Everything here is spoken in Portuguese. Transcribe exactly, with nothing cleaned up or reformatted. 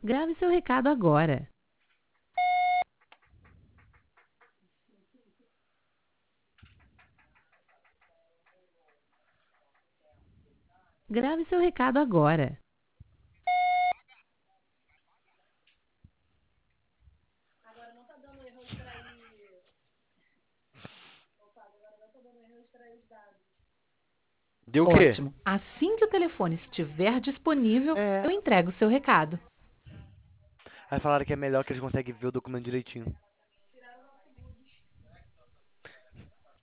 Grave seu recado agora. Grave seu recado agora. Deu o quê? Ótimo. Assim que o telefone estiver disponível, É. eu entrego o seu recado. Aí falaram que é melhor que eles conseguem ver o documento direitinho.